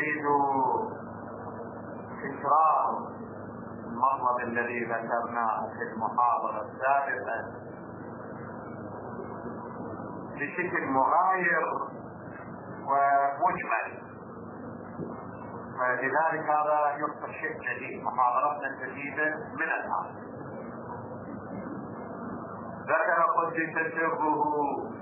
أريد تكرار المطلب الذي ذكرناه في المحاضرة السابقة بشكل مغاير ومجمل، فلذلك هذا يعتبر شيء جديد، محاضرتنا الجديدة من الآن. ذكر قدس سره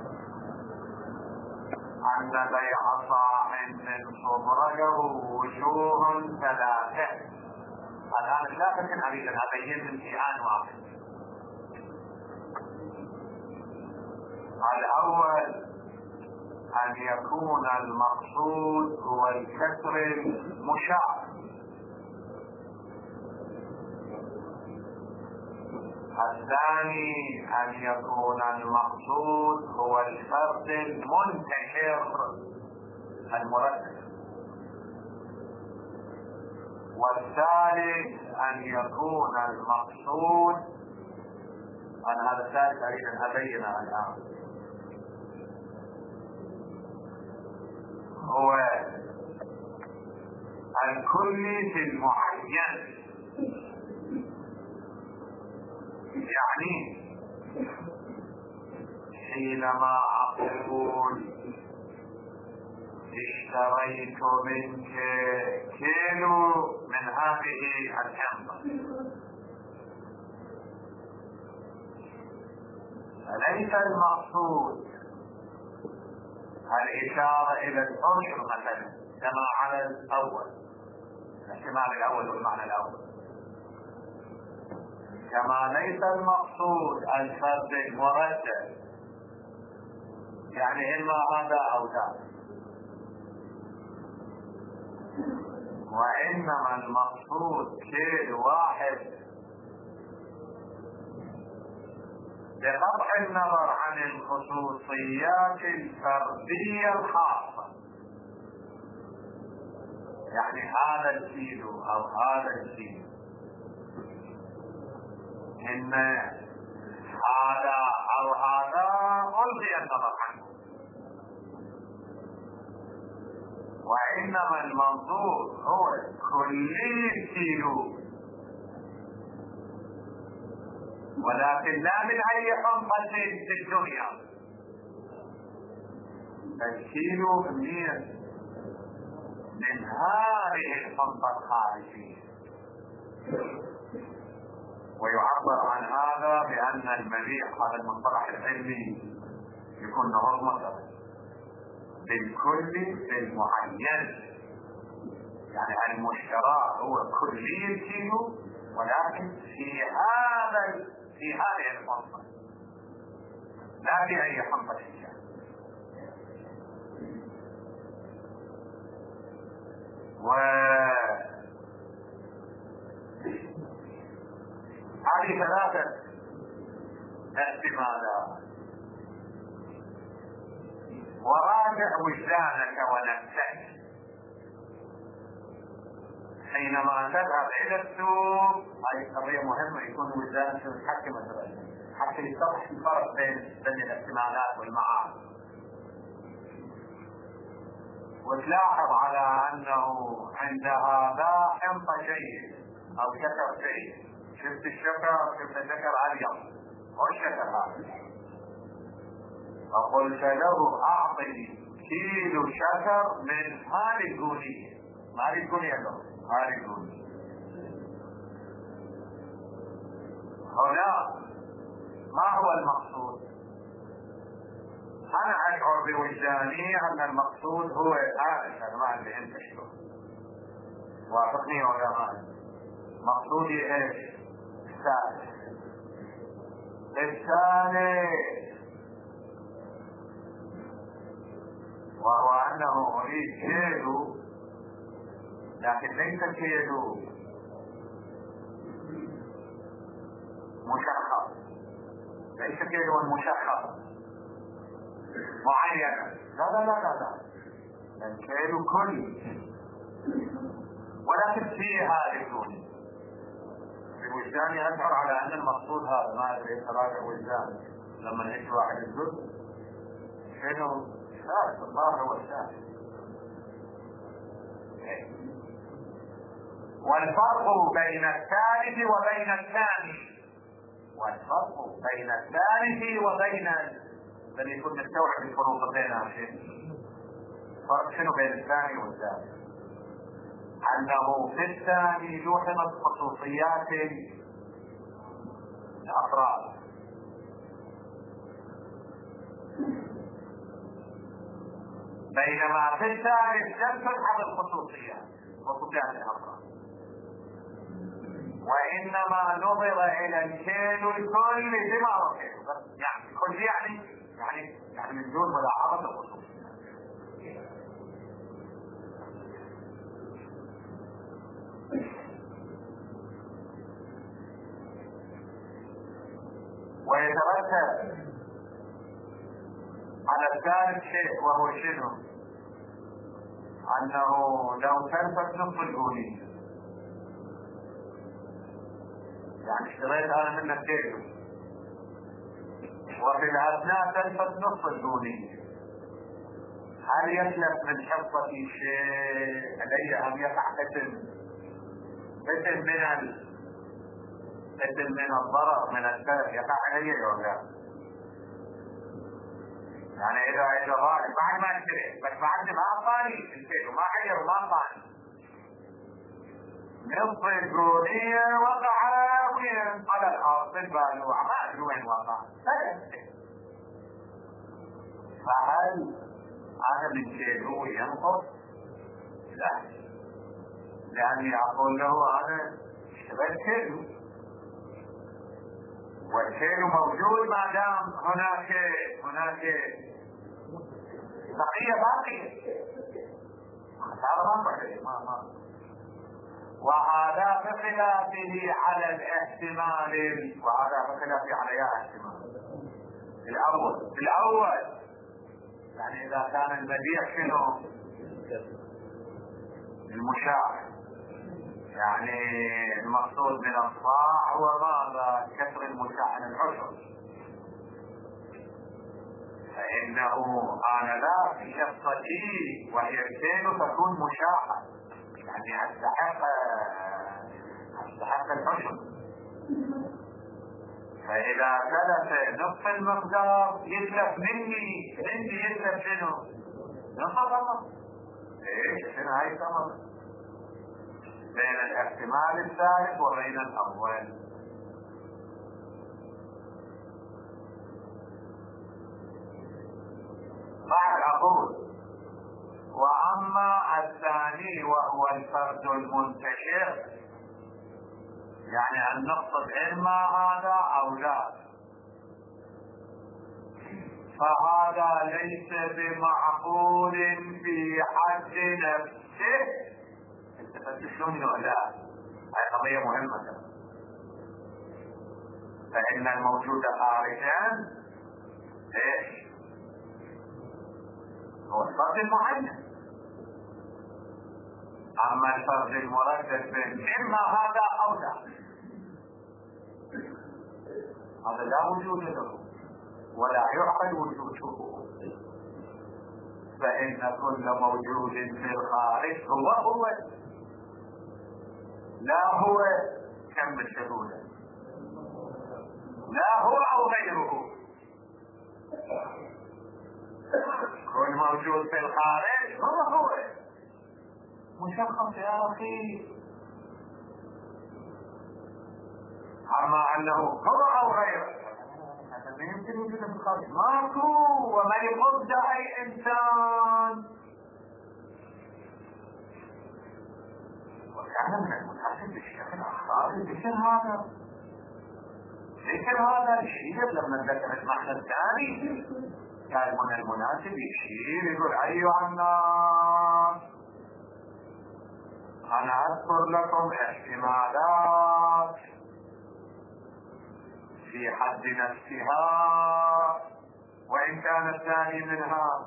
أن بيع صاع من صبر له وجوه ثلاثة. الآن لا أريد أن أبين في آن واحد. الأول أن يكون المقصود هو الكسر المشاع. الثاني أن يكون المقصود هو الفرد المنتشر المرتب. والثالث أن يكون المقصود، أنا هذا الثالث أريد أن أبينه الآن، هو الكلي في المعين. يعني حينما أقول اشتريت منك كيلو من هذه الحنطة، فليس المقصود الإشارة إلى العشر مثلا كما على الأول، الاحتمال الأول والمعنى الأول، كما ليس المقصود الفرد المرتب، يعني إما هذا أو ذاك، وإنما المقصود كيل واحد بقطع النظر عن الخصوصيات الفردية الخاصة. يعني هذا الكيلو أو هذا الكيلو، إن هذا أو هذا ألغي النظر عنه، وإنما المنظور هو كلي الكيلو، ولكن لا من أي حنطة في الدنيا. الكيلو من هذه الحنطة الخارجية. ويعبر عن هذا بأن المبيع، هذا المصطلح العلمي، يكون نظمة بالكل بالمعين. يعني المشترى هو كلي الكيلو، ولكن في هذه الحنطة، لا في أي حنطة ثانية. هذه ثلاثة احتمالات. وراجع وجدانك ونفسك حينما تذهب إلى السوق. هذه قضية مهمة، يكون وجدانك يتحكم حتى يتضح الفرق بين الاحتمالات والمعاني. وتلاحظ على أنه عند هذا حنطة جيد أو شكر جيد. شفت الشكر أبيض والشكر هذا، فقلت له أعطني كيلو شكر من هذه الجونية. ما هذه الجونية له، هذه الجونية. هنا ما هو المقصود؟ أنا أشعر بوجداني أن المقصود هو هذا الأنواع اللي أنت تشعر. وافقني ولا ما؟ مقصودي إيش؟ الثالث وهو أنه أريد كيلو، لكن ليس كيلو مشخص، ليس كيلو مشخص معينة، لا الكيلو كل، ولكن في هذه الكل. بوجداني أشعر على أن المقصود هذا. ما أدري تراجع وجداني لما نجي واحد الجزء شنو شاهد الله هو الشاهد. والفرق بين الثالث وبين الثاني، والفرق بين الثالث وبين الذي يكون نستوعب الفروق بينها شيء. الفرق شنو بين الثاني والثالث؟ أنه في الثاني لوحظت خصوصيات الأفراد، بينما في الثالث لم تلحظ خصوصيات الأفراد، وإنما نظر إلى الشيء الكل بما هو يعني كل يعني من دون ملاحظة الخصوصيات. ويترتب على الثالث شيء، وهو شنو؟ أنه لو تلفت نصف الجونية، يعني اشتريت أنا منك كيلو وفي الأثناء تلفت نصف الجونية، هل يتلف من حصتي شيء علي أم يقع مثل من الضرر من التلف يقع علي ولا لا؟ يعني إذا غالب بعد ما اشتريت بس بعد ما أعطاني الكيلو ما غير وما أعطاني نصف الجونية وقع على الأرض البالوعة، ما أدري وين وقع، فهل هذا من كيلو ينقص؟ لا، لأني أقول له أنا اشتريت كيلو والكيلو موجود ما دام هناك بقية باقية، وهذا بخلافه على الاحتمال، وهذا بخلافه على احتمال الأول يعني إذا كان البديع شنو؟ المشاع، يعني المقصود من الصاع هو ماذا؟ كسر المشاع عن العشر، فإنه آنذاك في شخصتي وهي الكيلو تكون مشاعة، يعني أستحق العشر، فإذا تلف نصف المقدار يتلف مني يتلف شنو؟ نصف الثمر. ايش شنو هاي الثمر؟ بين الاحتمال الثالث وبين الأول. بعد أقول وأما الثاني وهو الفرد المنتشر، يعني أن نقصد إما هذا أو لا، فهذا ليس بمعقول في حد نفسه. تفتشون ولا هاي قضية مهمة، فإن الموجود خارجا ايش؟ هو الفرد المعين، اما الفرد المردد بين اما هذا او لا، هذا لا وجود له ولا يعقل وجوده، فإن كل موجود في الخارج هو لا هو كم الشهودة، لا هو او غيره، كل موجود في الخارج هو مشخص يا اخي. اما انه هو او غيره هذا ما يمكن وجوده في الخارج، ماكو. ومن يبدع اي انسان وكان من المناسب بشكل اخر ذكر هذا الشيء لما ذكر المعنى الثاني كان من المناسب يشير يقول ايها الناس انا اذكر لكم احتمالات في حد نفسها وان كان الثاني منها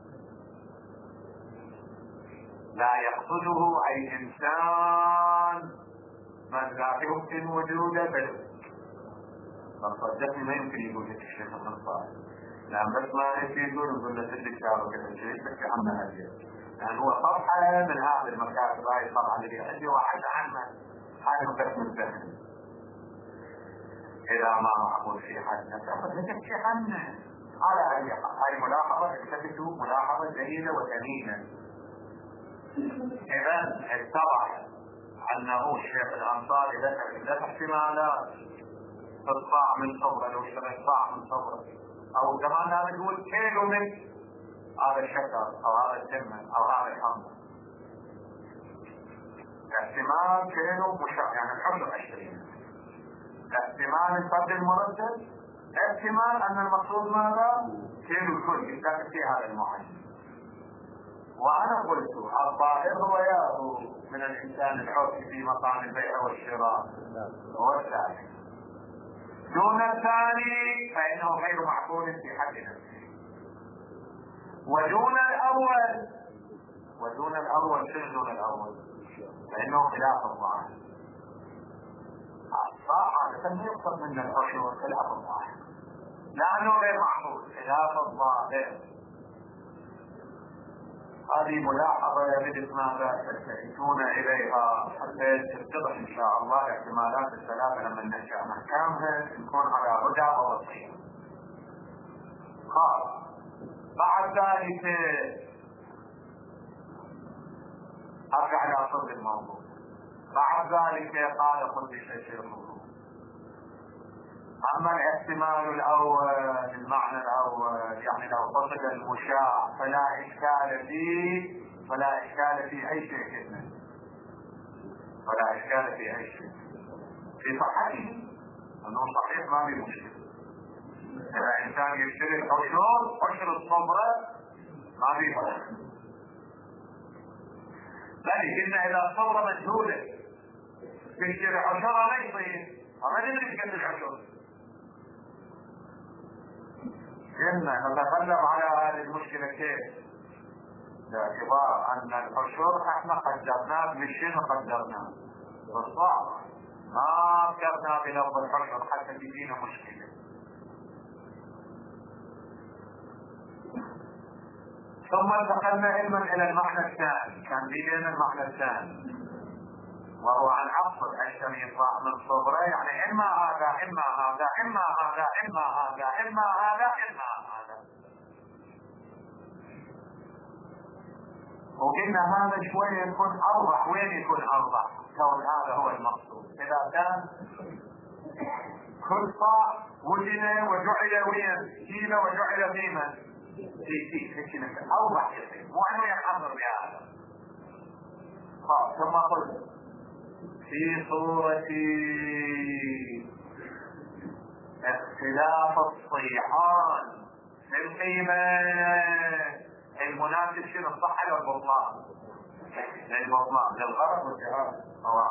لا يقصده اي انسان من لا يمكن وجوده بل صدقني ما يمكن يقول لك الشيخ النصاري، لان بس ما يصير يقول له سلك شعره كذا شيء بس عنها هديه يعني هو صفحة من هذه المكاتب، هاي الصفحة اللي عندي واحد عنه، هذا بس من ذهن. إذا ما معقول في حد نتحكي عنه على أي حال. هاي ملاحظة التفتوا ملاحظة جيدة وثمينة. إذا اتضح أنه الشيخ الأنصاري ذكر 3 احتمالات: الصاع من صبرة، لو اشتريت صاع من صبرة، أو زمان نقول كيلو من هذا الشكر أو هذا التمر أو هذا الحمض. احتمال كيلو يعني الحمض 20. احتمال الفرد المرتب، احتمال أن المقصود ماذا؟ كيلو الكل يتكلم في هذا المعين. وأنا قلت الظاهر هو يأخذ من الإنسان الحر في مقام البيع والشراء هو الثاني، دون الثاني فإنه غير معقول في حد نفسه. ودون الأول شنو دون الأول؟ فإنه خلاف الظاهر. الصاحة لم يقصد من العشر خلاف الظاهر، لأنه غير معقول خلاف الظاهر. هذه ملاحظة يجب ماذا تلتفتون إليها حتى تتضح إن شاء الله الاحتمالات الثلاثة لما نرجع محكامها نكون على هدى ووصية. قال بعد ذلك أرجع إلى أصل الموضوع. بعد ذلك قال خذ بشيء. أما الاحتمال الأول المعنى الأول يعني لو قصد المشاع فلا إشكال في أي شيء كذا، فلا إشكال في أي شيء في صحته، أنه صحيح ما في مشكلة. إذا إنسان يشتري عشر الصبرة ما في مشكلة، لكن إذا الصبرة مجهولة تشتري عشرة ما يصير، وما ندري كم العشر. كنا نتغلب على هذه المشكلة كيف؟ باعتبار أن العشر احنا قدرناه بشيء قدرناه بالصعب، ما ذكرنا بلفظ العشر حتى تجينا مشكلة. ثم انتقلنا علما إلى المعنى الثاني، كان بيدنا المعنى الثاني وهو عن عصر أشتري يطلع من صبره، يعني إما هذا إما هذا إما هذا إما هذا إما هذا إما هذا. وقلنا هذا شوية يكون أوضح. وين يكون أوضح؟ كون هذا هو المقصود. إذا كان كل صاع وجد وجعل وين كيلو وجعل قيمة في أوضح يصير، مو أنه يحضر بهذا. ثم قلت في صورة اختلاف الصيحان في القيمة المناسب شنو الصحة أو البطلان؟ للبطلان للغرض والجهاد.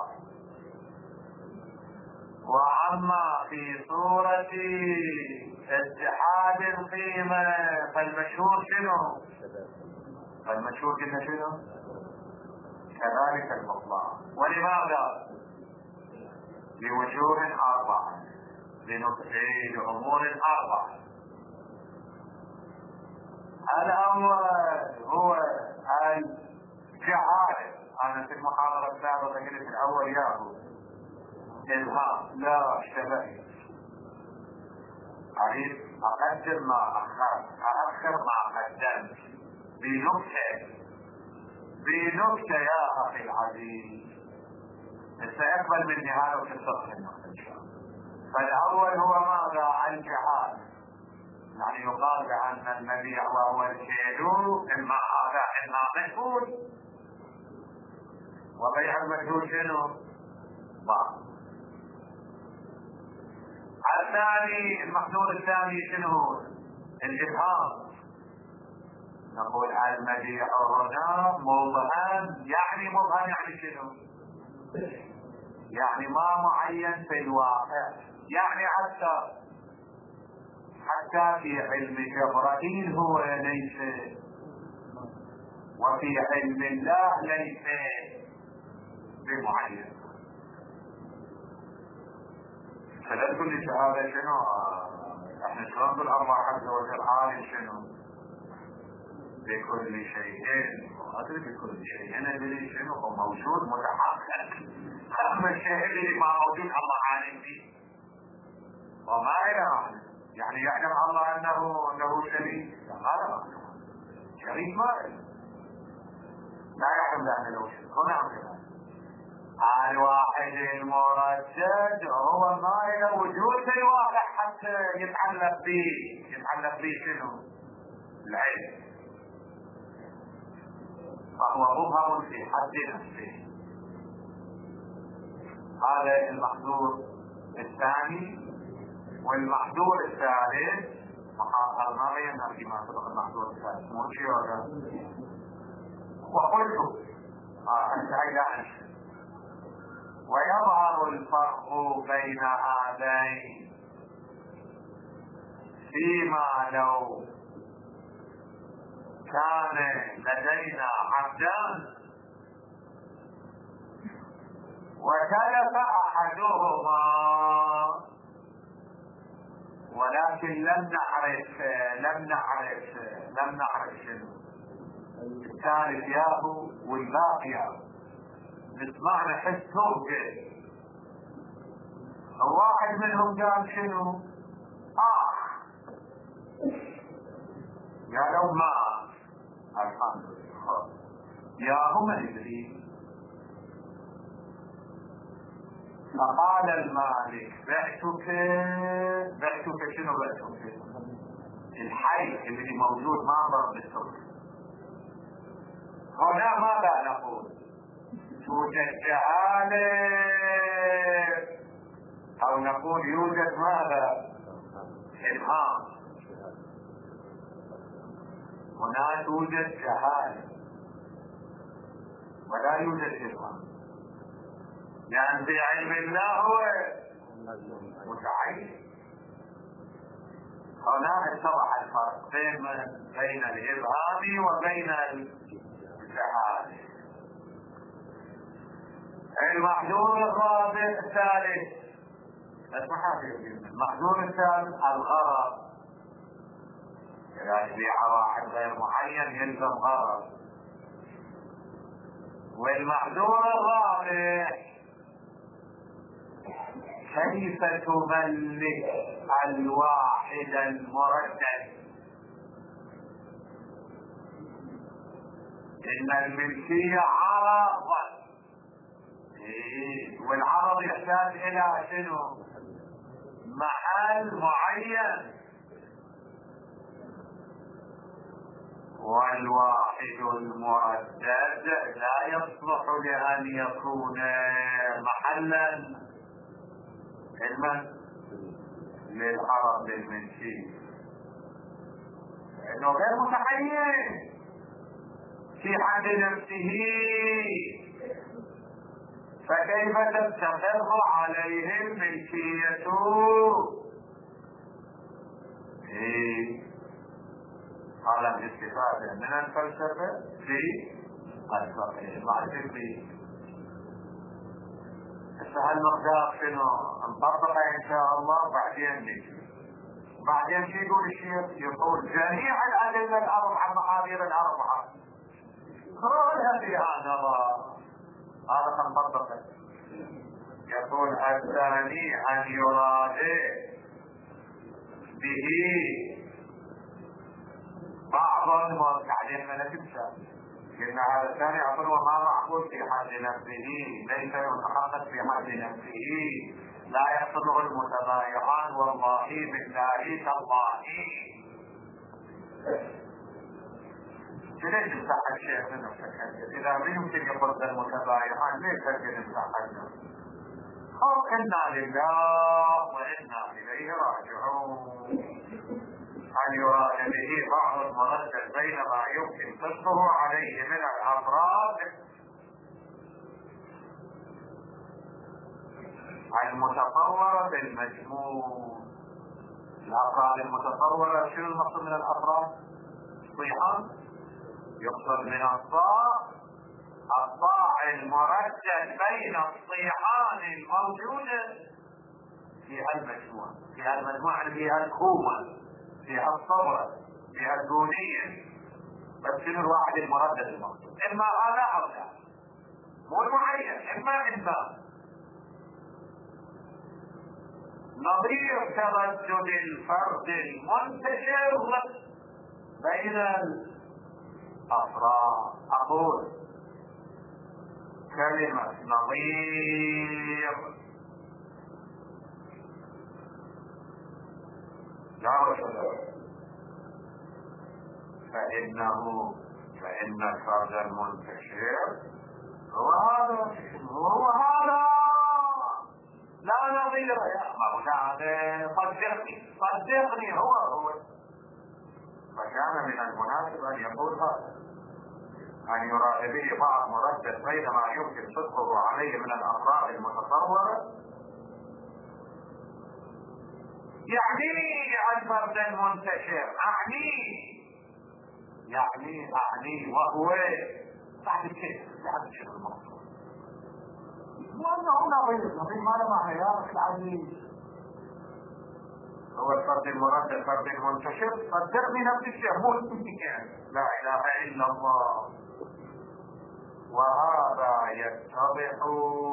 وأما في صورة اتحاد القيمة فالمشهور شنو؟ فالمشهور كنا شنو؟ كذلك البطلان. ولماذا؟ لوجوه 4 لأمور 4. الأول هو الجعالة. أنا في المحاضرة السابقة قلت الأول ياهو إلهام لا اشتبه، أريد أقدم ما أخرت أأخر ما قدمت بنكتة يا أخي العزيز. سيقبل مني هذا في الصفحة النقطة إن شاء الله. فالأول هو ماذا؟ الجهاد، يعني يقال بأن المبيع وهو الكيل إما هذا إما مجهول، وبيع المجهول شنو؟ بعض. الثاني المحذور الثاني شنو؟ الإبهام. نقول المبيع هنا مبهم، يعني مبهم يعني شنو؟ يعني ما معين في الواقع، يعني حتى في علم جبرائيل هو ليس، وفي علم الله ليس بمعين. فلا تقول لي هذا شنو؟ احنا شلون بالاربع عز وجل عالم شنو؟ بكل شيء، وأدري بكل شيء. أنا أدري شنو هو موجود متحقق. أما الشيء اللي ما موجود الله عالم به وما يعلم. يعني يعلم الله أنه شريك؟ هذا ما شريك ما يعلم، لا يعلم بأنه شريك. هنا الواحد المردد هو ما له وجود في واقع حتى يتعلق به شنو؟ العلم. فهو مبهم في حد نفسه. هذا المحظور الثاني. والمحظور الثالث ما بينا فيما سبق. المحظور الثالث مو شيء ولا وقلت انت ويظهر الفرق بين هذين فيما لو كان لدينا عبدان وتلف احدهما ولكن لم نعرف الثالث ياهو والباقي ياهو. نسمع نحس توقع الواحد منهم قال شنو؟ قالوا ما الحمد لله ياهو ما ندري. فقال المالك بعتك شنو بعتك؟ الحي اللي موجود ما ضرب السوق. هنا ماذا نقول؟ توجد جهالة او نقول يوجد ماذا؟ إبهام. هنا توجد جهالة ولا يوجد إبهام، لأن في علم الله هو متعين. هنا اتضح الفرق بين الإبهام وبين الجهالة. المحظور الرابع الثالث المحظور الثالث الغرض. إذا يبيع واحد غير معين يلزم غرض. والمحظور الرابع كيف تملك الواحد المردد. إن الملكية عرض، والعرض يحتاج إلى شنو؟ محل معين. والواحد المردد لا يصلح لأن يكون محلا للعرض الملكي، لأنه غير متعين في حد نفسه. فكيف تستقر عليه الملكية؟ هذا الاستفادة من الفلسفة في الفقه مع الفقه. هالمقدار شنو نطبقه ان شاء الله بعدين شو يقول الشيخ؟ يقول جميع الأدلة الأربعة المحاذير الأربعة كلها فيها نظر. هذا نطبقه. يقول الثاني أن يراد به بعض المتعلم من الإنسان. لأن هذا الثاني يقول وما معقول في حد نفسه ليس يتحقق في حد نفسه لا يصله المتبايعان والله بالله تالله. ليش يفتح الشيخ من نفسك؟ إذا ما يمكن يقول المتبايعان ليش تجد يفتح؟ قل إنا لله وإنا إليه راجعون. أن يراد به بعض المردد بين ما يمكن فصله عليه من الأفراد المتصورة بالمجموع. الأفراد المتصورة شنو المقصود من الأفراد؟ صيحان يقصد من الصاع المردد بين الصيحان الموجودة في المجموعة اللي فيها الكومة، فيها الصبرة، فيها الدونية. بس شنو الواحد المردد المقصود؟ اما هذا او لا، مو معين، اما نظير تردد الفرد المنتشر بين الافراد. اقول كلمة نظير لا وجود، فإن الفرد المنتشر هو هذا لا نظير. يا مولانا صدقني هو. فكان من المناسب أن يقول هذا، أن يراد به بعض مردد بين ما يمكن صدقه عليه من الأمراض المتصورة، يعني الفرد المنتشر أعني وهو بعد كده بعد الشيء المقصود، وأنه نظير ما له معنى يا أخي العزيز. هو الفرد المردد الفرد المنتشر، صدقني نفس الشيء مو لا إله إلا الله. وهذا يتضح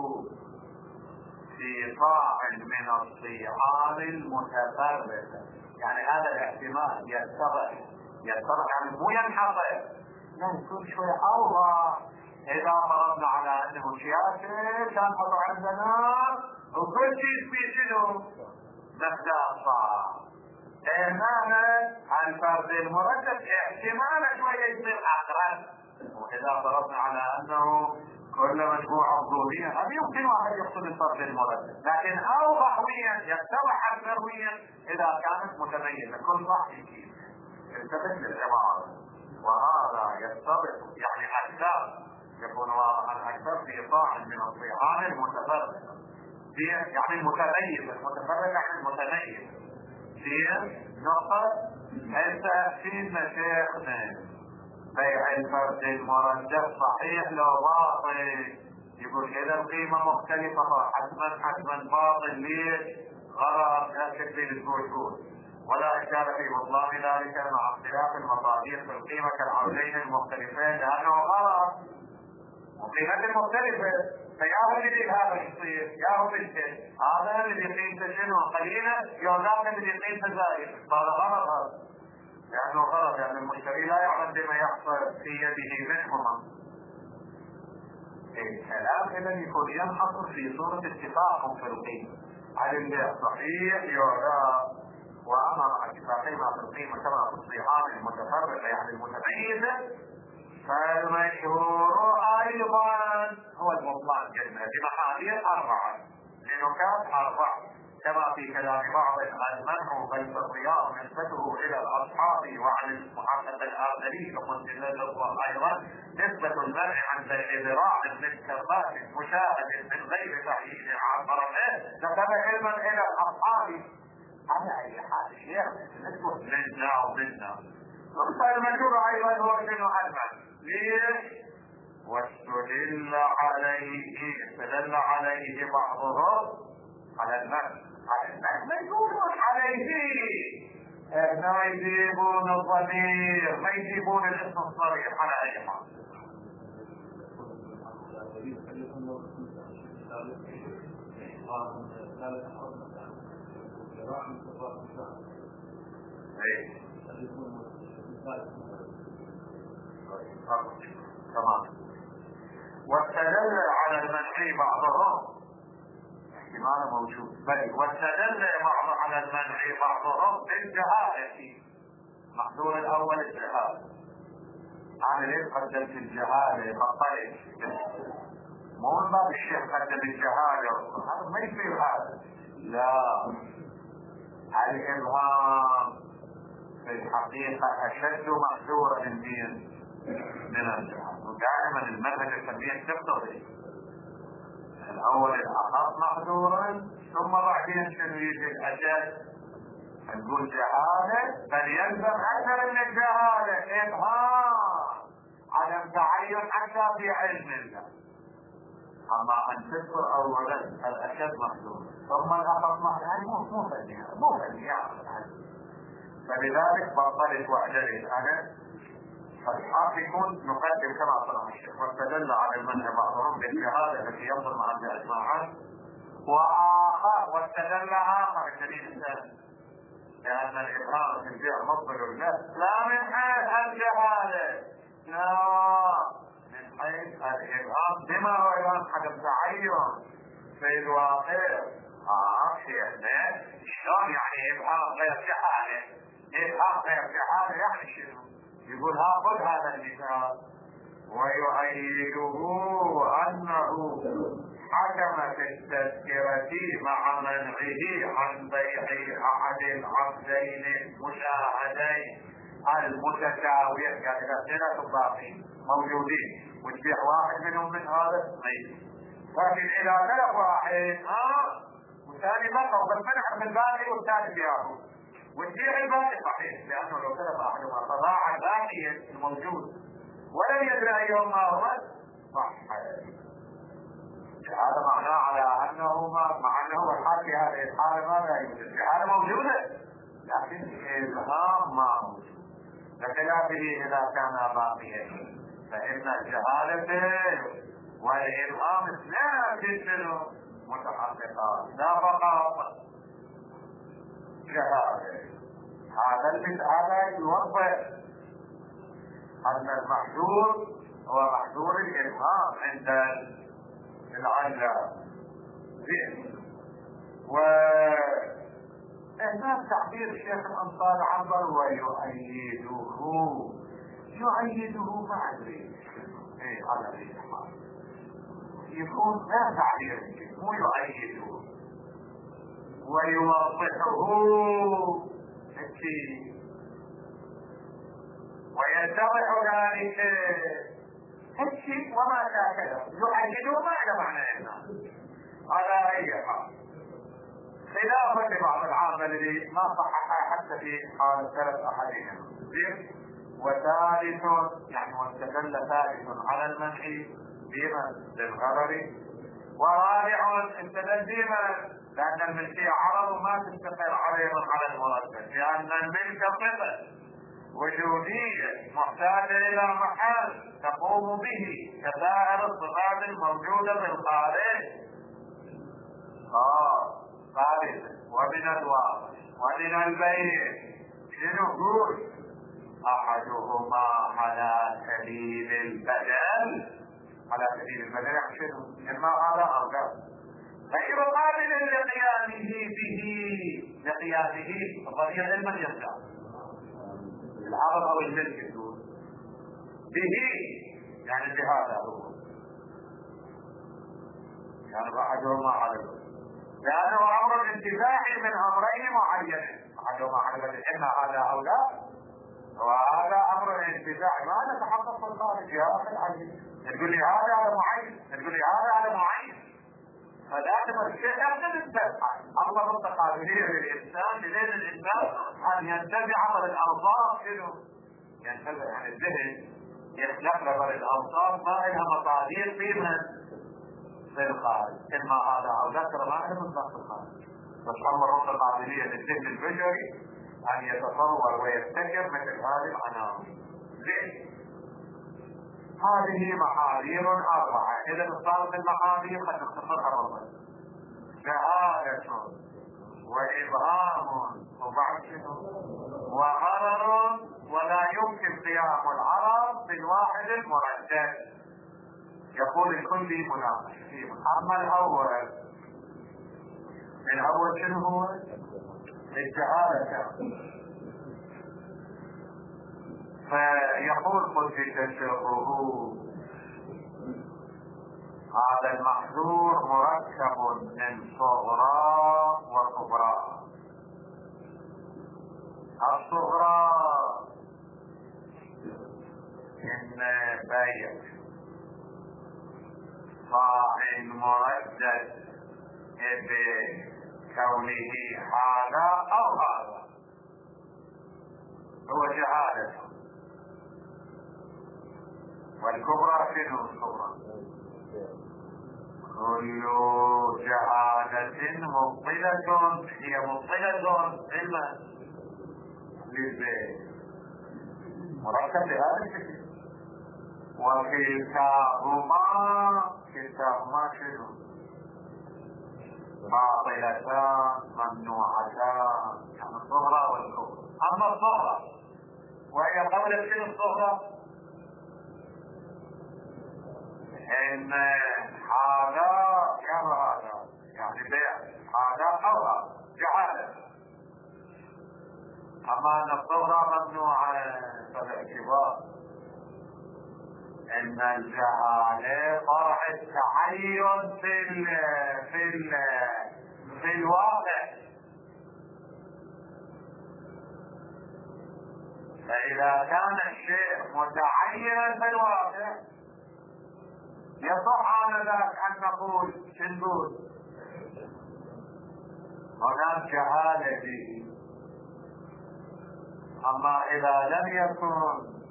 في صاع من الصيحان المتفرقة، يعني هذا الاحتمال يتضح يعني مو ينحصر، يعني كل شوية الله. إذا فرضنا على أنه سياسة كان حضر عندنا وكل شيء في شنو مقدار صار. هنا الفرد المردد احتمال شوية يصير أقرب، وإذا فرضنا على أنه كل مجموعة ظهورية هذا يمكن واحد يقصد الفرد المردد، لكن أوضحويا يتضح أكثرويا إذا كانت متميزة كل واحد يجيب يلتفت للعبارة. وهذا يتضح يعني أكثر، يكون واضحا أكثر في صاع من الصيحان المتفرقة، يعني المتميز. المتفرقة يعني المتميز في نقطة التأكيد مشايخنا بيع الفرد المردد صحيح لو باطل، يقول كذا القيمة مختلفة حتما باطل. ليش؟ غرض لا تكفي الوجود، ولا إشارة في بطلان ذلك مع اختلاف المصادر في القيمة كالعرضين المختلفين، لأنه غرض وقيمة مختلفة. فياهو اللي هذا يصير ياهو بالشيء هذا اللي يقيم شنو قليلا يوزاك اللي يقيم زائد، هذا غرض هذا، لأنه غرض يعني المشتري لا يعلم بما يحصل في يده منهما. الكلام إذا يكون ينحصر في صورة اتفاق في القيمة على البيع صحيح يعرى، وأما اتفاقي ما في القيمة كما في الصيحان المتفرقة يعني المتميزة، فالمشهور أيضا هو البطلان كلمة بمحاذير 4 لنكات 4 كما في كلام بعض المنع بين الرياض نسبته الى الاصحاب وعن المحمد الاردني وقلت له ايضا نسبة المنع عن ذراع من كربات مشاهد من غير تحليل عبر نسب علما الى الاصحاب على اي حال شيخ نسبة منا ومنا. فالمشهور ايضا هو شنو علما. ليش؟ واستدل عليه بعضهم على المنع ما يقولون عليه، ما يجيبون الضمير، ما يجيبون الاسم الصريح على اي حال. تمام. واستدل على المنع بعضهم احتمال موجود، بل واستدل على المنع بعضهم بالجهالة. محظور الاول الجهالة. انا ليه قدمت الجهالة بطلت؟ مو من باب الشيخ قدم الجهالة، هذا ما يصير هذا. لا، الابهام في الحقيقة اشد محظورا من الجهالة، ودائما المنهج التنبيه تقتضي الاول الاخف محظورا ثم بعدين شنو يجي الاشد. نقول جهاله بل يلزم اكثر من الجهاله ابهام عدم تعين حتى في علم الله. اما ان تذكر اولا الاشد محظور ثم الاخف محظور مو فني. فلذلك بطلت واعجلت انا فالحق يكون نقدم كما طلب الشيخ، واستدل على المنع بعضهم بالشهاده التي ينظر مع الاجماعات، واخر واستدل اخر الدليل الثاني لان الابهام في البيع مبطل لا من حيث الجهاله، لا من حيث الابهام بما هو الان عدم تعين في الواقع. شيخنا شلون يعني ابهام غير جهاله؟ ابهام غير جهاله يعني شنو؟ يقول خذ هذا المثال ويؤيده انه حكم في التذكرة مع منعه عن بيع احد العبدين المشاهدين المتساويين، يعني الاثنين الباقين موجودين وتبيع واحد منهم من هذا ميت، لكن اذا تلف واحد والثاني بقى بس منع من الباقي والثاني بياخذ وتبيع الباقي صحيح، لانه لو تلف احدهما فضاع الباقي الموجود ولم يدري ايهما هو صح. هذا معناه على انه مع انه الحال في هذه الحاله ماذا يوجد؟ الحاله موجوده لكن الابهام ما موجود، بخلافه اذا كان باقيا فان الجهاله والابهام اثنان متحققان لا فقط جهاله. هذا يوضح ان المحذور هو محذور الابهام عند العلة زين. وهنا تعبير الشيخ الأنصاري عبر يؤيده ما أدري على ذي الحال يكون لا تعبير مو يؤيده ويوضحه ويتضح ذلك هالشيء وما كذا يؤيده ما له معنى هنا على اي حال، خلافا لبعض العامة الذي ما صحح حتى في حال ثلاث احاديث. وثالث يعني واستدل ثالث على المنع بما للغرر، ورابع استدل بما لان الملكية عرض ما تستقر عريضا على المرتب، لان الملك صفة وجودية محتاجة إلى محل تقوم به كسائر الصفات الموجودة في الخارج. ثالثا ومن الواقع ومن البين شنو يقول؟ أحدهما على سبيل البدل، على سبيل البدل يعني شنو؟ إما هذا أو ذاك غير قابل لقياسه الضمير لمن يرجع؟ العرض او الملك يقول به يعني بهذا هو يعني احدهما على لانه امر انتفاعي من امرين معينين، احدهما على اما هذا او لا، وهذا امر انتفاعي ما نتحقق في الخارج يا اخي العزيز. تقول لي هذا على معين، تقول لي هذا على معين، فلازم الشيء يقصد التفعيل. الله التقابلية للإنسان لذلك الإنسان أن ينتبع من الأوصاف شنو؟ ينتبع يعني الذهن يخلق لبر الأوصاف ما إلها مصادر في الخارج، إما هذا أو ذكر ما إلها مصدر في الخارج. فالأمر التقابلية للذهن البشري أن يتصور ويفتكر مثل هذه العناصر. زين. هذه محاذير أربعة، إذا صارت المحاذير قد نختصرها ربما شهادة وإبهام وغرر، ولا يمكن قيام العرض بالواحد المردد. يقول الكلي مناقش فيه. أما الأول شنو هو؟ الشهادة. فيقول قدس سره هذا المحذور مركب من صغرى وكبرى. الصغرى ان بيع صاع مردد بكونه هذا او هذا هو شهادة. والكبرى شنو الكبرى؟ كل شهادة مبطلة هي مبطلة علما للبيع مركب بهذا الشكل. وكلتاهما شنو؟ باطلتان ممنوعتان، يعني الصغرى والكبرى. اما الصغرى وهي قبل شنو الصغرى؟ ان هذا كما هذا، يعني بيع هذا او هذا جهاله. اما ان الصغرى ممنوعه فالاعتبار ان الجهاله فرع التعين في الواقع. فاذا كان الشيء متعينا في الواقع يصح آنذاك ان نقول شنقول هناك جهاله به. اما اذا لم يكن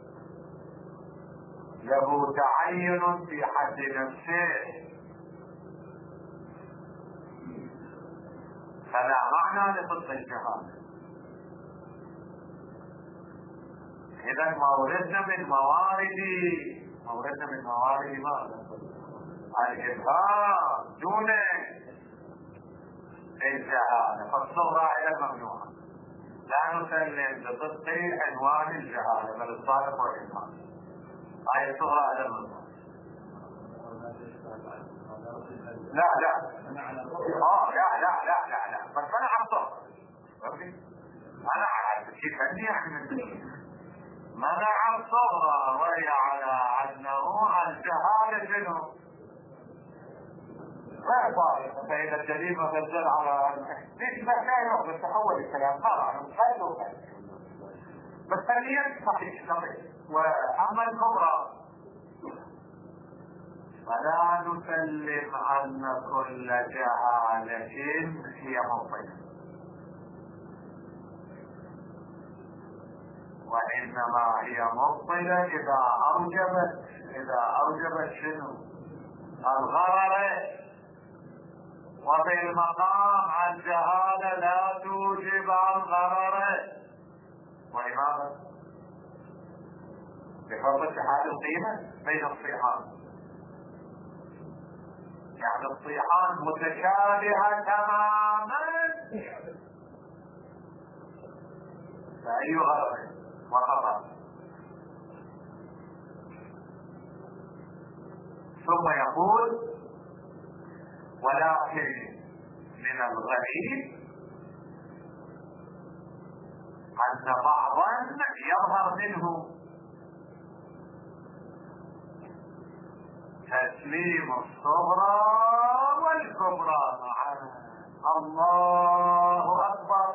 له تعين في حد نفسه فلا معنى لصدق الجهاله. اذا موردنا من موارد ماذا؟ الإظهار دون الجهاله. فالصغرى الى الممنوعه لا نسلم بصدق عنوان الجهاله بل الصادق والإظهار. هاي الصغرى الى الممنوعه. لا بس منع الصغرى. منع شيء فني يعني منع الصغرى وهي على انه الجهاله شنو؟ لا طارق. فإذا الدليل مدلل على ليش ما كان يقدر تحول الكلام طبعا خير وخير بس ثانيا صحيح نقل. واما الكبرى فلا نسلم ان كل جهالة هي مبطلة، وانما هي مبطلة اذا اوجبت شنو؟ الغرر. وفي المقام الجهالة لا توجب الغرر. ولماذا؟ بفضل اتحاد القيمة بين الصيحان. يعني الصيحان متشابهة تماما، فأي غرر وخطأ. ثم يقول ولكن من الغريب أن بعضا يظهر منه تسليم الصغرى والكبرى معا. الله أكبر.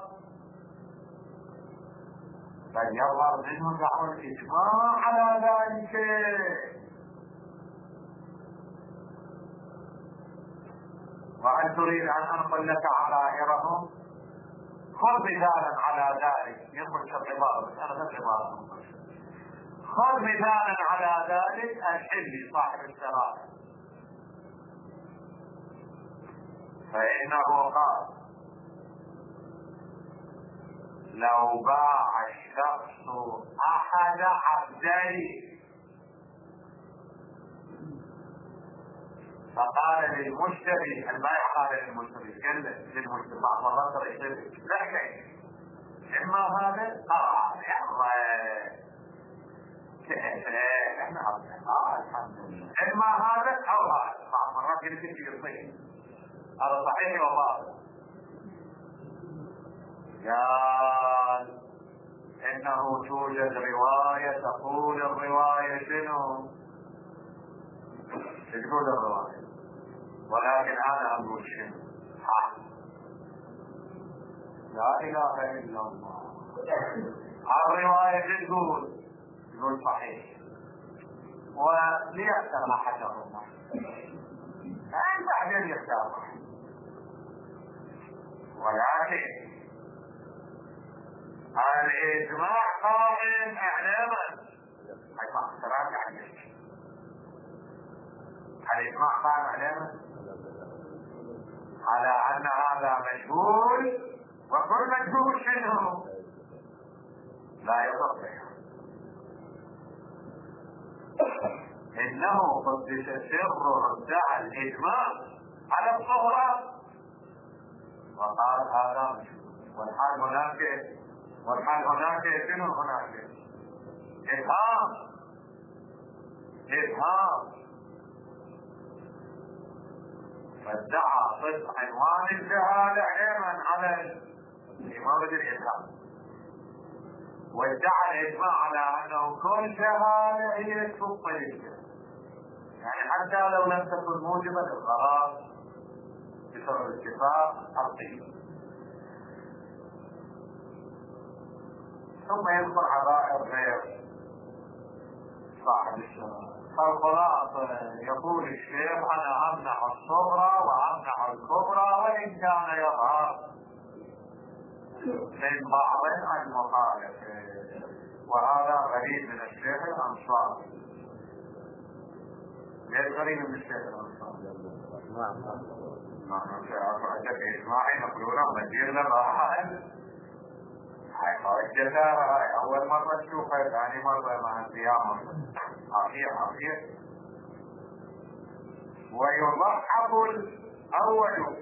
بل يظهر منه دعوى الإجماع على ذلك. وهل تريد أن أنقل لك عبائرهم؟ خذ مثالا على ذلك. ينقل كالعبارة بس أنا العبارة. خذ مثالا على ذلك الحلي صاحب السراء، فإنه قال لو باع الشخص أحد عبدين فقال للمشتري، البائع قال للمشتري بعض مرات يصير لا شيء، اما هذا اما هذا او هذا. بعض مرات يمكن يصير هذا صحيح وباطل. قال انه توجد روايه تقول الروايه شنو؟ تقول الروايه، ولكن انا اقول شنو؟ لا اله الا الله. الروايه تقول صحيح، وليختار احدهما بعدين يختار. ولكن الاجماع قائم اعلاما. الاجماع قائم اعلاما على ان هذا مجهول، وكل مجهول شنو؟ لا يصح. انه قدس سره ادعى الاجماع على الصغرى وقال هذا مشهور. والحال هناك شنو هناك؟ إبهام فادعى صدق عنوان الجهالة علما على مورد الإبهام، وادعى الإجماع على أنه كل جهالة هي تفضل الجهالة، يعني حتى لو لم تكن موجبة للغرض بسبب اتفاق حقيقي. ثم يذكر عبائر غير صاحب الشرع. فالخلاصة يقول الشيخ أنا أمنع الصغرى وأمنع الكبرى وإن كان يظهر من بعض المخالفة، وهذا غريب من الشيخ الأنصاري. ليش غريب من الشيخ الأنصاري؟ نحن عندك إجماعي نقولونه مدير لبعض هاي الجزارة. هاي أول مرة تشوفها، ثاني مرة مع القيامة أخير. ويضحك الأول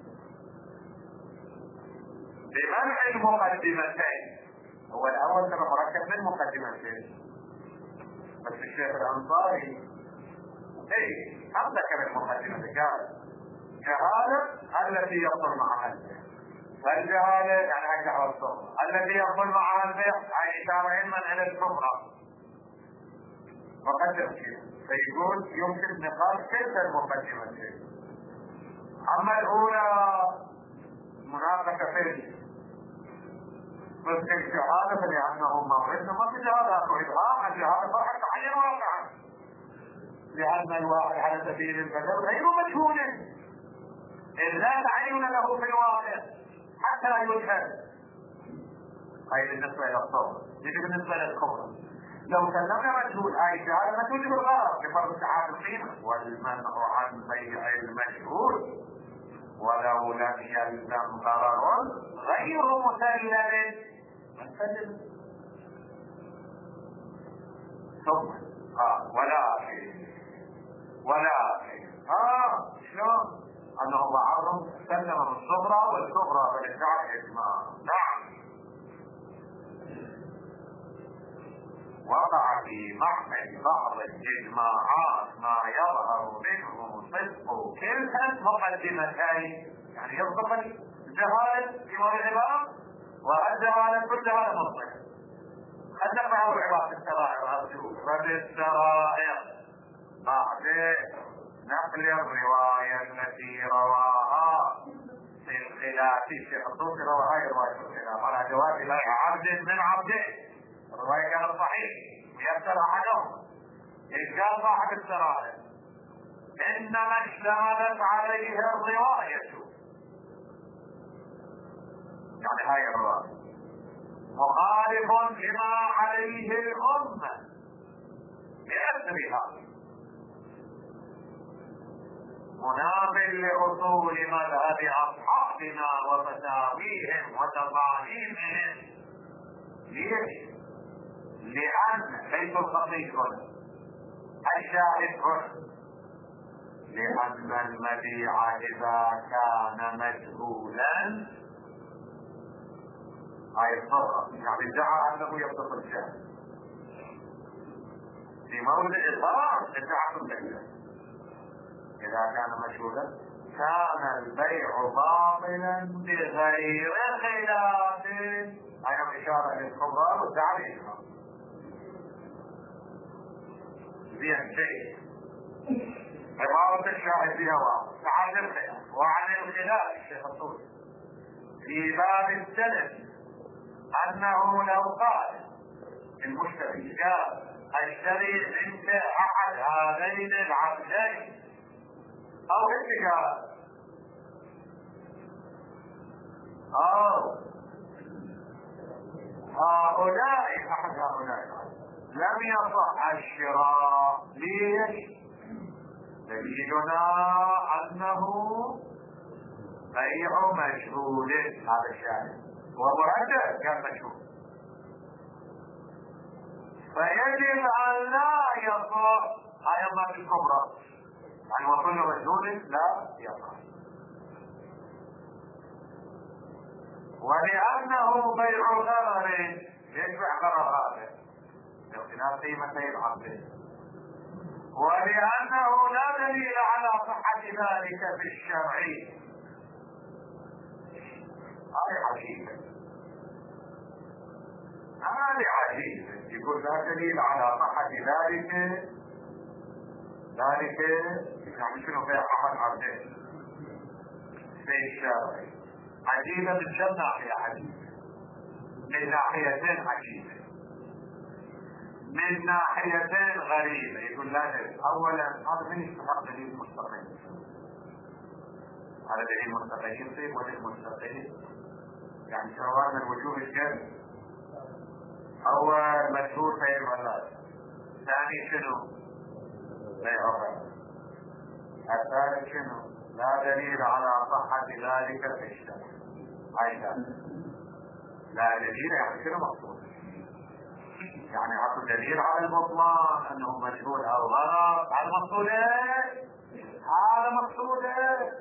بمنع المقدمتين. هو الأول كان مركب من مقدمتين، بس الشيخ الأنصاري هم ذكر المقدمة قال جهالة التي يبطل معها البيع، فالجهالة يعني أجعل الصغرى التي يبطل معها البيع أي إشارة علما إلى الكبرى مقدم فيها، فيقول يمكن نقاش كيف المقدمتين. أما الأولى مناقشة فيه بس الجهالة لأنه مرضنا ما في جهالة وإبهام الجهالة فرحة تعين واقعا، لأن الواقع على سبيل البدل غير مجهول إذ لا تعين له في الواقع حتى يجهل. هاي بالنسبة إلى الصورة. يجي بالنسبة للكبرى لو سلمنا مجهول هاي الجهالة ما توجب الغرض لفرض اتحاد القيمة والمنع عن بيع المجهول ولو لم يلزم ضرر غير مسلم مسلم. ثم ولكن شلون انه بعضهم سلم الصغرى والكبرى بالادعاء الاجماع. نعم وقع في محمل بعض الاجماعات ما يظهر منه صدق كلتا المقدمتين، يعني يصدق الجهالة في موضع العبارة والجهالة كل جهالة مصدر. خلنا معه العبارة السرائر رد السرائر بعد نقل الرواية التي رواها في الخلاف. الشيخ الطوسي روى هاي الرواية في الخلاف على جواز بيع عبد من عبده، الرواية كانت صحيح ويسر أحدهم. إذ قال صاحب السرائر إنما اشتملت عليه الرواية، يعني هاي الرواية مخالف لما عليه الأمة بأسرها منافٍ لأصول مذهب أصحابنا وفتاويهم وتفاهيمهم. ليش؟ لأن ليس الخطيب الشاهد لأن المبيع إذا كان مجهولا هاي الصغرى يعني ادعى أنه يبطل الجهل في مورد الإظهار ادعى كل إذا كان مجهولا كان البيع باطلا بغير خلاف. هاي إشارة للكبرى والدعوة الإجماع. زين شيء عبارة الشاهد بها وعن الخلاف وعن الخلاف الشيخ الطوسي في باب السلف أنه لو قال المشتري قال اشتري منك أحد هذين العبدين أو اتجاه أو هؤلاء أحد هؤلاء لم يصح الشراء. ليش؟ دليلنا أنه بيع مجهول. هذا الشاهد ومرجع كان مجهول، فيجب أن لا يصح هاي الضرب الكبرى، يعني وكل مجهول لا يقع. ولأنه بيع غرر يشبع غرر هذا باختلاف قيمتي العقد، ولأنه لا دليل على صحة ذلك في الشرع. هذه عجيبة، هذه عجيبة، يقول لا دليل على صحة ذلك يعني شنو في أحد عبدين في الشرع. عجيبة من كم ناحية عجيبة، من ناحيتين عجيبة، من ناحيتين غريبة. يقول لا دليل. أولا هذا من يستحق دليل مستقيم؟ هذا دليل مستقيم يصير ودليل مستقيم يعني سواء من وجوه الجن. أول مشهور في الولاد، ثاني شنو؟ بيع غرر. الثالث شنو؟ لا دليل على صحة ذلك في الشرع. أيضا لا دليل يعني شنو مقصود؟ يعني اكو دليل على البطلان انه مجهول او غلط. هذا مقصود ايه؟ هذا مقصود ايه؟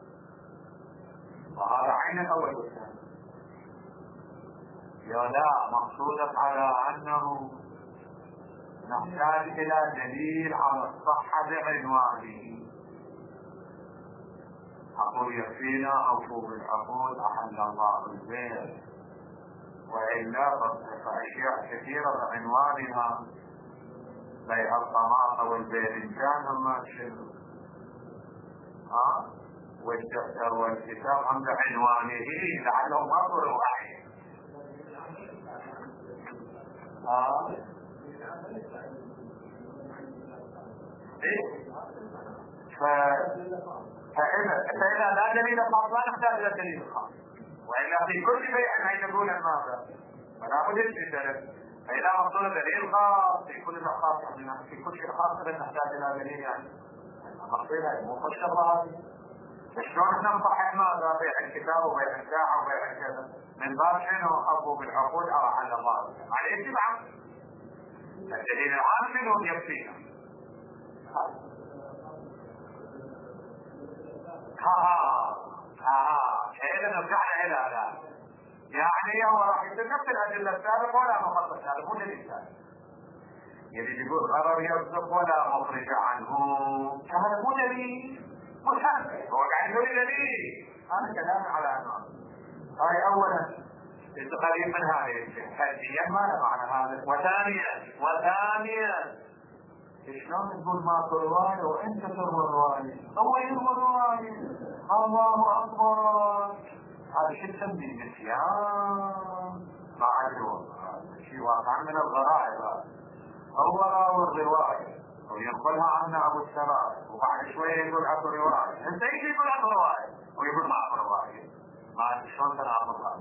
وهذا عين الاول والثاني. يا لا مقصودك على انه نحتاج الى دليل على الصحة بعنوانه. أقول يكفينا أوفوا بالعقود أحل الله البيع، وإلا فأشياء كثيرة بعنوانها بيع الطماطم والباذنجان هم شنو؟ والدفتر والكتاب عند عنوانه لعلهم أمر واحد. فإذا لا دليل خاص لا نحتاج إلى دليل خاص، وإلا في كل بيع أن يكون ماذا؟ فلا بد من. فإذا مقصود دليل خاص في كل خاص، في كل شيء خاص نحتاج إلى دليل يعني مقصودها مو خش الله. شلون احنا نصحح ماذا؟ بيع الكتاب وبيع الساعة وبيع كذا من باب شنو؟ أبو بالعقود أو أحل الله على اتباع الدليل العام منهم يكفينا. إذا رجعنا إلى هذا يعني هو راح يصير نفس الأدلة السابقة ولا مخصص. هذا مو دليل ثاني. يلي يقول غرر يرزق ولا مخرج عنه، هذا مو دليل مشابه، هو قاعد يقول دليل. أنا كلامي على أنه هاي أولا قريب من هذه حديا ما له معنى هذا. وثانيا شلون تقول ماكو رواية وانت تروى الرواية؟ هو يروى الرواية. الله اكبر. هذا شو تسميه؟ نسيان ما عدوه. شيء واقع من الغرائب. هو راوي الرواية وينقلها عنا ابو السراج وبعد شوية يقول اكو رواية. انت ايش يقول اكو رواية ويقول ماكو رواية؟ ما شلون تناقض؟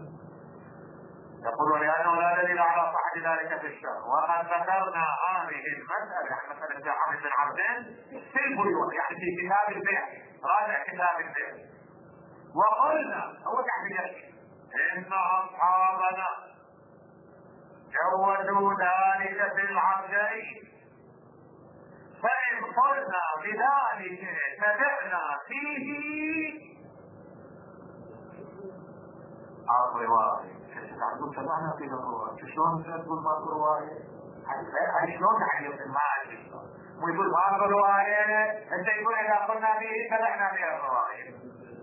يقول لأنه لا دليل على صحة ذلك في الشرع. وقد ذكرنا هذه المسألة يعني مسألة جاء بن عبدين في البيوع يعني في كتاب البيع، راجع كتاب البيع. وقلنا هو قاعد يحكي إن أصحابنا جوزوا ذلك في العبدين، فإن قلنا بذلك تبعنا فيه الرواية. تعرفون سمعنا في الرواية شلون تقول ماكو رواية؟ هاي شلون يعني ما أدري ويقول ماكو رواية. أنت يقول إذا قلنا به تبعنا به الرواية.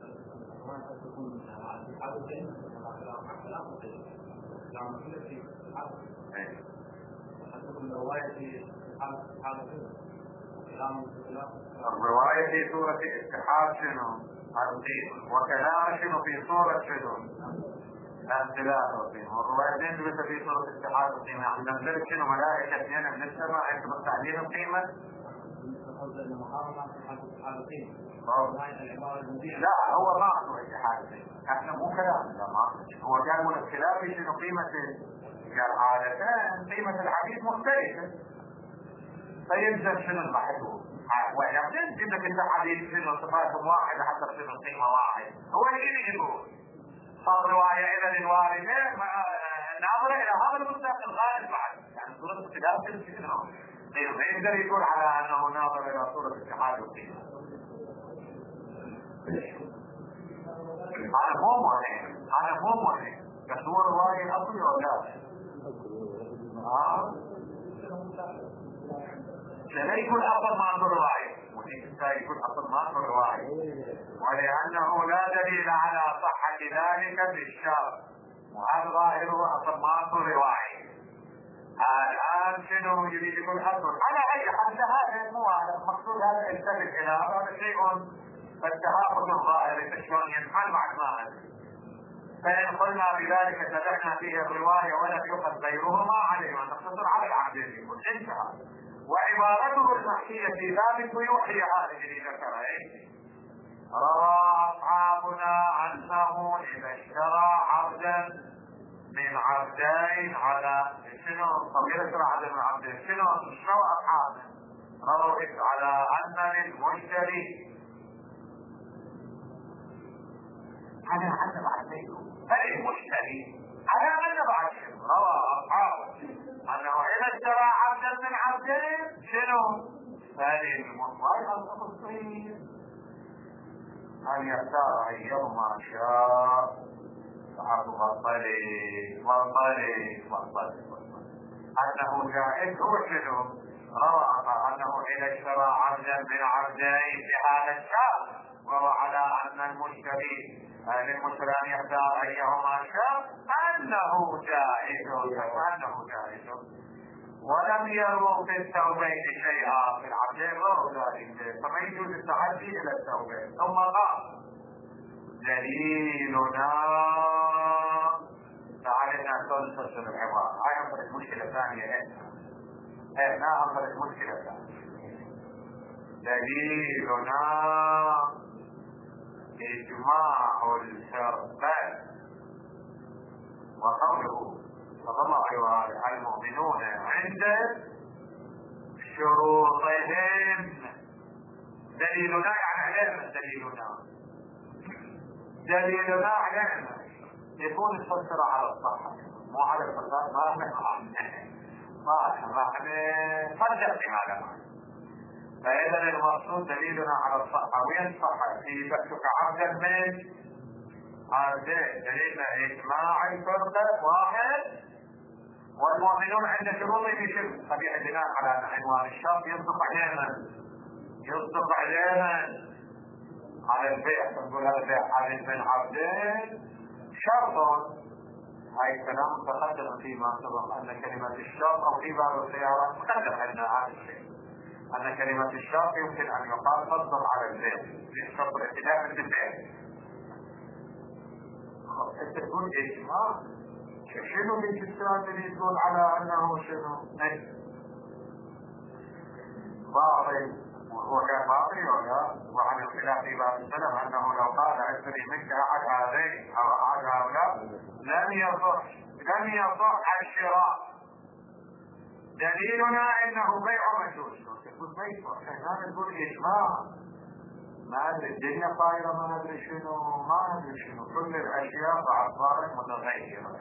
الرواية في سورة الاتحاد شنو؟ وكلام شنو في سورة شنو؟ اختلاف فيهم. والروايتين ثبت في سورة الاتحاد القيمة. عند ذلك شنو ملائكة اثنين من السماء يكتب تعديل القيمة. لا هو ما عنده اتحاد القيمة. احنا مو كلام لا ما هو قال والاختلاف في شنو قيمة. قال عادة قيمة الحديث مختلفة فيلزم شنو المحدود. ويعني يجيب لك انت حديث شنو صفاتهم واحدة حتى تصير القيمة واحد. هو اللي يقول فالرواية إذا الواردة ناظرة إلى هذا المصداق الغالب بعد يعني صورة اختلاف في الفكرة. ما يقدر يقول على انه ناظر الى صورة اتحاد القيمة. انا مو مهم بس هو رواية اصلي ولا لا؟ لا يكون اصل ما عنده رواية، يكون اصل ما عنده رواية، ولانه لا دليل على صحة ذلك بالشرع، وهذا ظاهره اصل ما عنده رواية. الان شنو يريد يقول اصل؟ على اي حال هذا مو هذا المقصود، هذا يلتفت الى هذا شيء التهافت الظاهري شلون ينحل بعد ما هذا. فإن قلنا بذلك تبعنا فيه الرواية ولم يؤخذ غيرهما عليه ونقتصر على العبدين انتهى. وعبارته المحكية في باب البيوع هي هذه اللي ذكرها. روى أصحابنا أنه إذا اشترى عبدا من عبدين على شنو قبيلة عبد من عبدين شنو أصحابنا رووا على أن للمشتري على أن بعدين فالمشتري على أن بعدين روى أصحابه أنه إذا اشترى عبدا من عبدين شنو فالمشتري أن يختار أيهما شاء أنه جائز. هو شنو روى أنه إذا اشترى عبدا من عبدين بهذا الشرط وهو على أن المشتري للمشتري أن يختار أيهما شاء أنه جائز ولم يروا في الثوبين شيئا في العبدين رووا ذلك فما يجوز التعدي إلى الثوبين. ثم قال دليلنا تعالنا تنتصر العبارة. هاي أمر المشكلة ثانية هنا أمر المشكلة ثانية. دليلنا إجماع الفرقين وقوله صلى الله عليه وسلم المؤمنون عند شروطهم. دليلنا يعني علم دليلنا علم يكون الفسر على الصحة مو على الفساد. ما صدق بهذا. فإذا المقصود دليلنا على الصحة. وين صحة في بحثك عبدا من عبدين؟ دليلنا إجماع الفرقة واحد والمؤمنون عند شروطه في شرط طبيعي بناء على عنوان الشرط يصدق علينا على البيع. تقول هذا بيع عبد من عبدين شرط. هاي الكلام تقدم فيما سبق أن كلمة الشرط أو في بعض السيارات تقدم لنا هذا الشيء أن كلمة الشرط يمكن أن يقال تصدق على البيع للشرط الابتداء بالبيع. أنت تقول إجماع شنو الإنسان اللي يقول على أنه شنو باطل وكان باطل ولا وعن الخلاف في بعض السلف أنه لو قال اشتري منك أحد هذين أو أحد هؤلاء لم يصح الشراء. دليلنا انه بيع مجوز. تقول بيع احنا نقول اجماع ما ادري الدنيا طايره ما ادري شنو كل الاشياء باعصار متغيره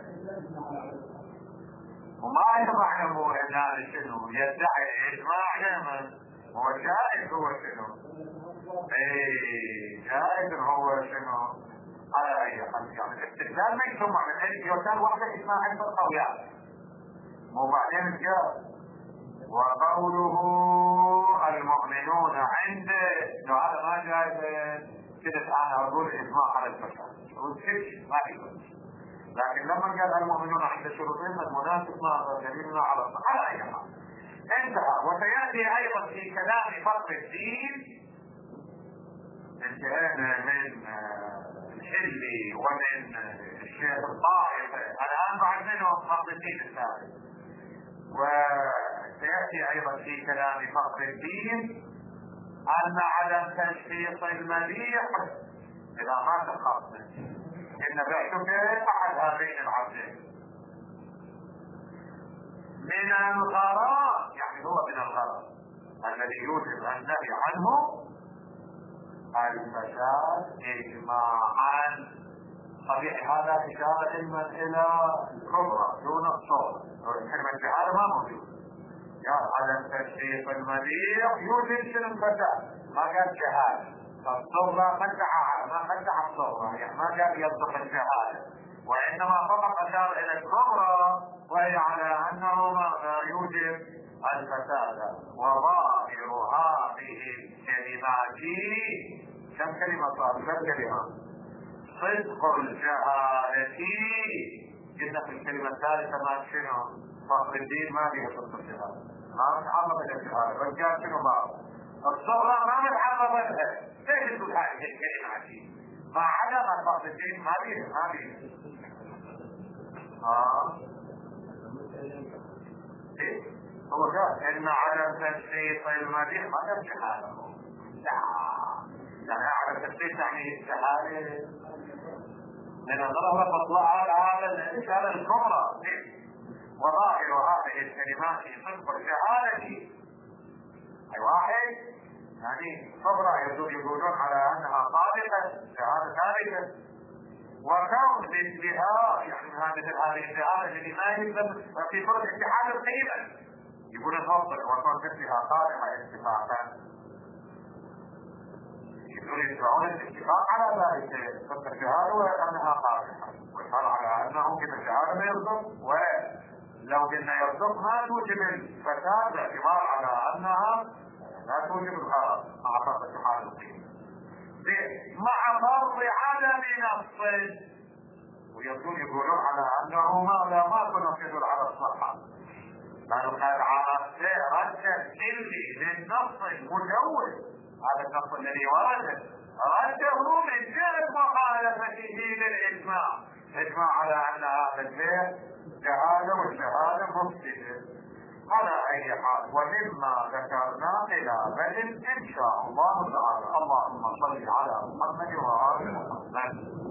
وما ينفع نقول ان هذا شنو يدعي اجماع دائما هو جائز. هو شنو جائز هو شنو على اي حال يعني الاستدلال ما يسمع من اي يوتان واحده اجماع عند القويات مو بعدين الجار. وقوله المؤمنون عند هذا ما جاء كده انا اقول اجماع على الفساد ما يقول. لكن لما قال المؤمنون عند شروطهم المناسب ما دليلنا على اي حال انتهى. وسياتي ايضا في كلام فقر الدين انتهينا من الحلي ومن الشيخ الطائف الان بعد منهم فقر الدين الثالث. وسيأتي أيضا في كلام فقر الدين أن عدم تشخيص المبيع إذا ما تخصص إن بعتك أحد هذين العبدين من الغرض يعني هو من الغرض الذي يوجب النهي عنه الفساد إجماعا. صحيح هذا إشارة علما إلى الكبرى دون الصغرى. كلمة هذا ما موجود قال عدم تشريف المليح يوجد شنو الفساد، ما قال شهاده. فالصغرى ما مدح الصغرى، يعني ما قال يصدق الشهاده، وانما فقط اشار الى الصغرى وهي على انه يوجب الفساد. وظاهر هذه الكلمات كم كلمه صار؟ كم كلمه؟ صدق الجهاله. قلنا في الكلمه الثالثه ما شنو؟ فخر الدين ما فيها صدق الجهاله، ما متعرضت الجهاله، بل قال شنو بعض الصغرى ما متعرضتها. ليش تقول هذه الكلمات؟ ما عدا فخر الدين ما فيها. إيه؟ هو قال ان عدم تشريف المديح ما كان جهاله. لا، يعني عدم تشريف يعني جهاله من الغرض اطلاع هذا الاشاره الكبرى. وظاهر هذه الكلمات صدق الجهاله. اي واحد يعني صبرا يقولون على انها صادقه، شهاده ثابته. وكون مثلها يعني مثل هذه الشهاده التي ما يلزم في فرض اتحاد القيمه، يقول الفضل وكون مثلها صادقه اتفاقا، يقولون يدعون الاتفاق على ذلك فرض الشهاده وانها صادقه، ويقال على انه كذا الشهاده ما يصدق. ولو قلنا يصدق ما توجب الفساد باعتبار على انها لا توجب الغرض مع فرض اتحاد القيمه، مع فرض عدم نص. ويقولون على انه ما تنص على الصحه، لانه قد عرفت رد الكلي للنص المجوز، هذا النص الذي ورد رده من جهه مخالفته للاجماع، اجماع على ان هذا الشيء جهاله والشهاده مفسده. على اي حال، ومما ذكرنا الى بدء ان شاء الله تعالى. اللهم صل على محمد وآل محمد.